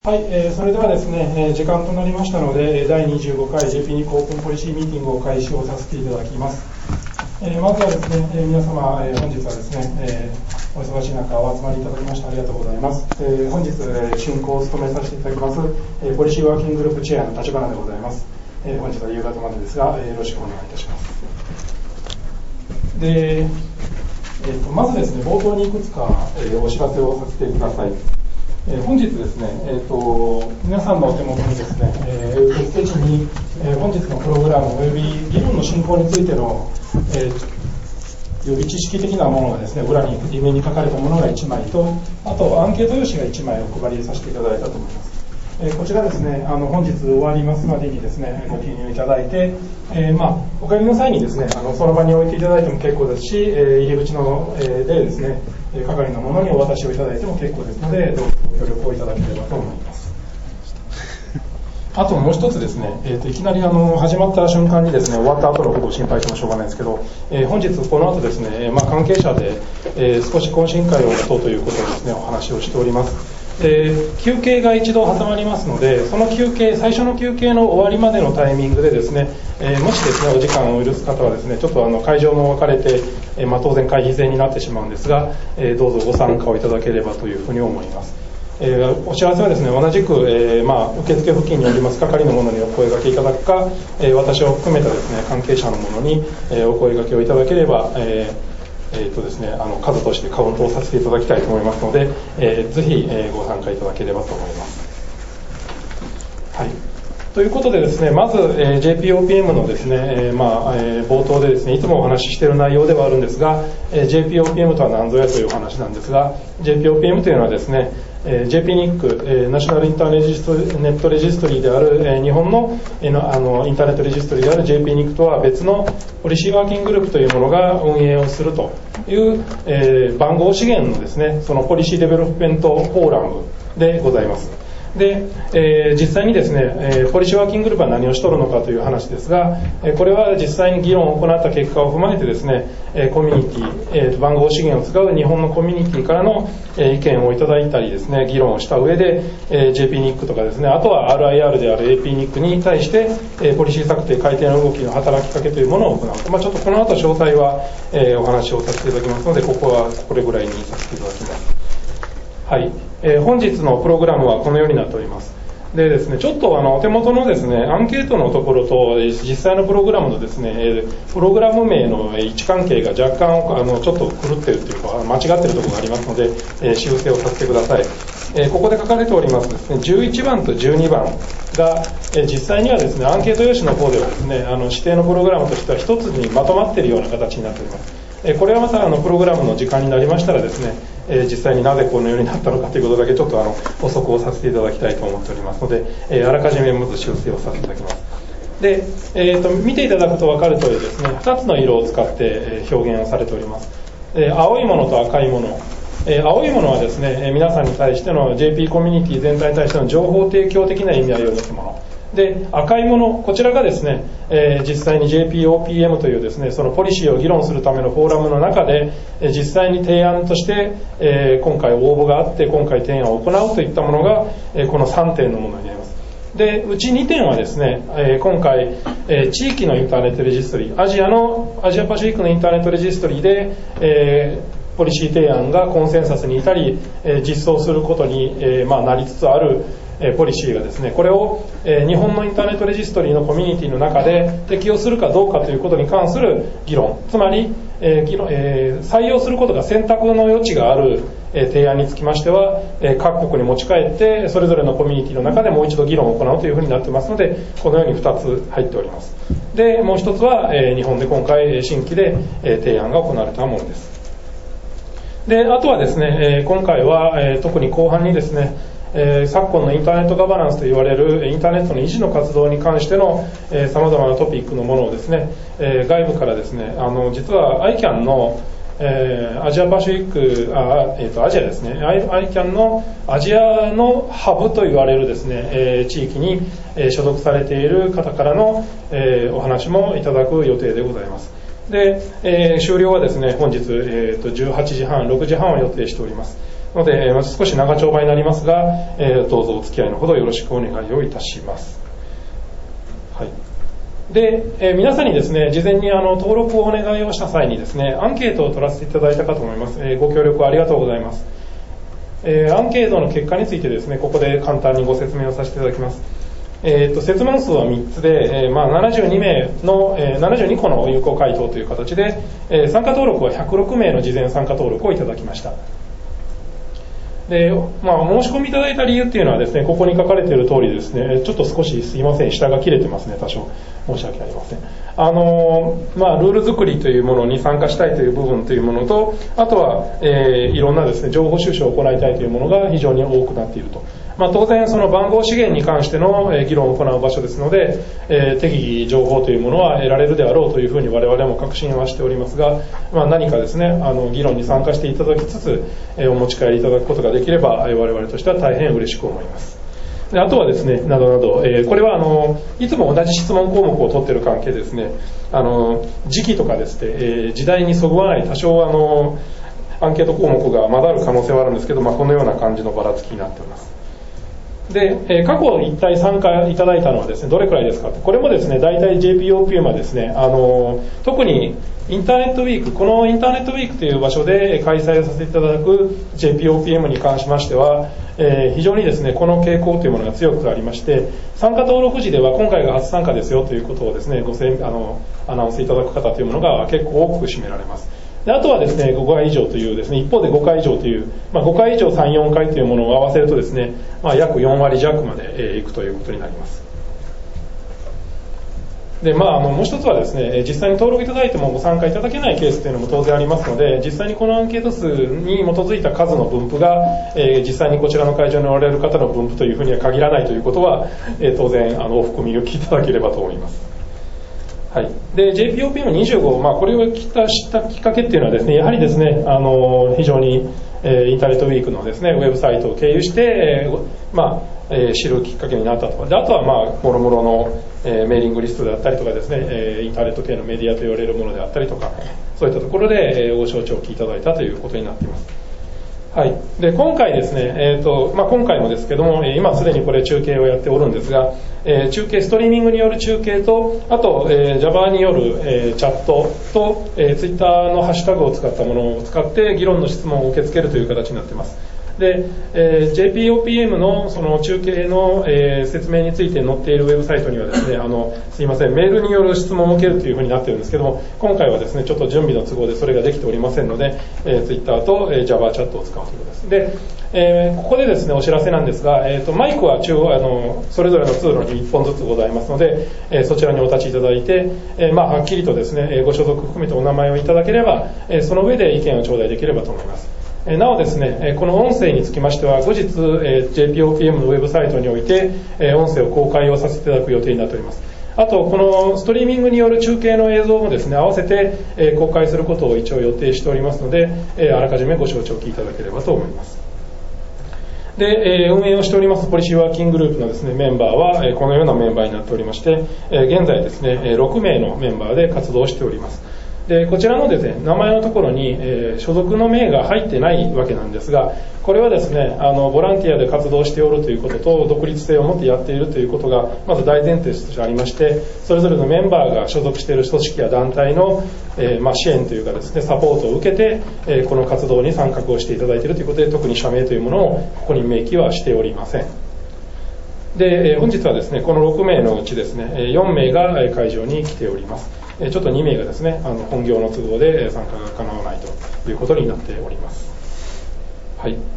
はい、それではですね、時間となりましたので、第25回 JP ニックオープンポリシーミーティングを開始をさせていただきます。まずはですね、皆様、本日はですね、お忙しい中お集まりいただきましてありがとうございます。本日、進行を務めさせていただきます、ポリシーワーキンググループチェアの立花でございます。本日は夕方までですが、よろしくお願いいたします。で、まずですね、冒頭にいくつか、お知らせをさせてください。本日ですね、皆さんのお手元にですね、ページに、本日のプログラムおよび議論の進行についての、予備知識的なものがですね、裏に裏面に書かれたものが1枚と、あとアンケート用紙が1枚お配りさせていただいたと思います。こちらですね、本日終わりますまでにですね、ご記入いただいて、お帰りの際にですね、その場に置いていただいても結構ですし、入り口の、でですね、係の者にお渡しをいただいても結構ですので、どうぞご協力をいただければと思います。あともう一つですね、いきなり始まった瞬間にですね、終わった後のことを心配してもしょうがないんですけど、本日この後ですね、関係者で、少し懇親会を持とうということをですね、お話をしております。休憩が一度挟まりますので、その休憩、最初の休憩の終わりまでのタイミングでですね、もしですね、お時間を許す方はですね、ちょっと会場も分かれて、当然会費制になってしまうんですが、どうぞご参加をいただければというふうに思います。お知らせはですね、同じく、受付付近におります係の者にお声掛けいただくか、私を含めたですね、関係者の者に、お声掛けをいただければ、ですね、数としてカウントをさせていただきたいと思いますので、ぜひ、ご参加いただければと思います。はい。ということでですね、まず、JPOPM のですね、冒頭でですね、いつもお話ししている内容ではあるんですが、JPOPM とは何ぞやというお話なんですが、JPOPM というのはですね、JP ニック、ナショナルインターネットレジストリーである、日本の、インターネットレジストリーである JP ニックとは別のポリシーワーキンググループというものが運営をするという、番号資源のですね、そのポリシーデベロップメントフォーラムでございます。で、実際にですね、ポリシーワーキンググループは何をしとるのかという話ですが、これは実際に議論を行った結果を踏まえてですね、コミュニティ、番号資源を使う日本のコミュニティからの意見をいただいたりですね、議論をした上で、JP ニックとかですね、あとは RIR である AP ニックに対して、ポリシー策定改定の動きの働きかけというものを行う。ちょっとこの後詳細は、お話をさせていただきますので、ここはこれぐらいにさせていただきます。はい。本日のプログラムはこのようになっております。でですね、ちょっとお手元のですね、アンケートのところと実際のプログラムのですね、プログラム名の位置関係が若干ちょっと狂っているというか間違っているところがありますので、修正をさせてください。ここで書かれておりますですね、11番と12番が、実際にはですね、アンケート用紙の方ではですね、指定のプログラムとしては一つにまとまっているような形になっております。これはまたプログラムの時間になりましたらですね、実際になぜこのようになったのかということだけちょっと補足をさせていただきたいと思っておりますので、あらかじめまず修正をさせていただきます。で、見ていただくと分かる通りですね、2つの色を使って表現をされております。青いものと赤いもの。青いものはですね、皆さんに対しての JP コミュニティ全体に対しての情報提供的な意味合いを持つもの。で、赤いもの、こちらがですね、実際に JPOPM というですね、そのポリシーを議論するためのフォーラムの中で、実際に提案として、今回応募があって、今回提案を行うといったものが、この3点のものになります。で、うち2点はですね、今回、地域のインターネットレジストリー、アジアパシフィックのインターネットレジストリーで、ポリシー提案がコンセンサスに至り、実装することに、なりつつあるポリシーがですね、これを日本のインターネットレジストリーのコミュニティの中で適用するかどうかということに関する議論、つまり採用することが選択の余地がある提案につきましては、各国に持ち帰ってそれぞれのコミュニティの中でもう一度議論を行うというふうになっていますので、このように2つ入っております。で、もう一つは日本で今回新規で提案が行われたものです。で、あとはですね、今回は特に後半にですね、昨今のインターネットガバナンスと言われるインターネットの維持の活動に関してのさまざまなトピックのものをですね、外部からですね、実は ICANN のアジアパシフィック、アジアですね、ICANN のアジアのハブと言われるですね、地域に所属されている方からのお話もいただく予定でございます。で、終了はですね、本日、18時半、6時半を予定しております。 ので、少し長丁場になりますが、どうぞお付き合いのほどよろしくお願いをいたします。はい。で、皆さんにですね、事前に登録をお願いをした際にですね、アンケートを取らせていただいたかと思います。ご協力ありがとうございます。アンケートの結果についてですね、ここで簡単にご説明をさせていただきます。設問数は3つで、72個の有効回答という形で、参加登録は106名の事前参加登録をいただきました。で、申し込みいただいた理由っていうのはですね、ここに書かれている通りですね、ちょっと少しすいません、下が切れてますね、多少。申し訳ありません。ルール作りというものに参加したいという部分というものと、あとは、いろんなですね、情報収集を行いたいというものが非常に多くなっていると。当然その番号資源に関しての議論を行う場所ですので、適宜情報というものは得られるであろうというふうに我々も確信はしておりますが、何かですね、議論に参加していただきつつ、お持ち帰りいただくことができれば、我々としては大変嬉しく思います。で、あとはですね、などなど、これはいつも同じ質問項目を取っている関係ですね、時期とかですね、時代にそぐわない多少アンケート項目が混ざる可能性はあるんですけど、このような感じのばらつきになっております。で、過去一体参加いただいたのはですね、どれくらいですかって、これもですね、大体 JPOPM はですね、特にインターネットウィーク、このインターネットウィークという場所で開催させていただく JPOPM に関しましては、非常にですね、この傾向というものが強くありまして、参加登録時では今回が初参加ですよということをですね、アナウンスいただく方というものが結構多く占められます。で、あとはですね、5回以上というですね、一方で5回以上という、5回以上3、4回というものを合わせるとですね、約4割弱までいくということになります。で、もう一つはですね、実際に登録いただいてもご参加いただけないケースというのも当然ありますので、実際にこのアンケート数に基づいた数の分布が、実際にこちらの会場におられる方の分布というふうには限らないということは、当然お含みを聞いていただければと思います。はい、で JPOPM25、これを知ったきっかけっていうのはですね、やはりですね、非常に、インターネットウィークのですね、ウェブサイトを経由して、知るきっかけになったとか、であとはもろもろの、メーリングリストであったりとかですね、インターネット系のメディアと言われるものであったりとか、そういったところで、ご承知おきいただいたということになっています。はい、で今回ですね、今回もですけども、今すでにこれ中継をやっておるんですが、中継ストリーミングによる中継と、あと、Java による、チャットと、Twitter のハッシュタグを使ったものを使って議論の質問を受け付けるという形になっています。で、JPOPM のその中継の、説明について載っているウェブサイトにはですね、すいません、メールによる質問を受けるというふうになっているんですけども、今回はですね、ちょっと準備の都合でそれができておりませんので、Twitter と、Java チャットを使うということです。で、ここでですね、お知らせなんですが、マイクはそれぞれの通路に1本ずつございますので、そちらにお立ちいただいて、はっきりとですね、ご所属含めてお名前をいただければ、その上で意見を頂戴できればと思います。なおですね、この音声につきましては後日 JPOPM のウェブサイトにおいて音声を公開をさせていただく予定になっております。あとこのストリーミングによる中継の映像もですね、合わせて公開することを一応予定しておりますので、あらかじめご承知おきいただければと思います。で、運営をしておりますポリシーワーキンググループのですね、メンバーはこのようなメンバーになっておりまして、現在ですね、6名のメンバーで活動しております。でこちらのですね、名前のところに、所属の名が入ってないわけなんですが、これはですね、ボランティアで活動しておるということと独立性を持ってやっているということがまず大前提としてありまして、それぞれのメンバーが所属している組織や団体の、支援というかですね、サポートを受けて、この活動に参画をしていただいているということで、特に社名というものをここに明記はしておりません。で、本日はですね、この6名のうちですね、4名が会場に来ております。ちょっと2名がですね、本業の都合で参加が叶わないということになっております。はい。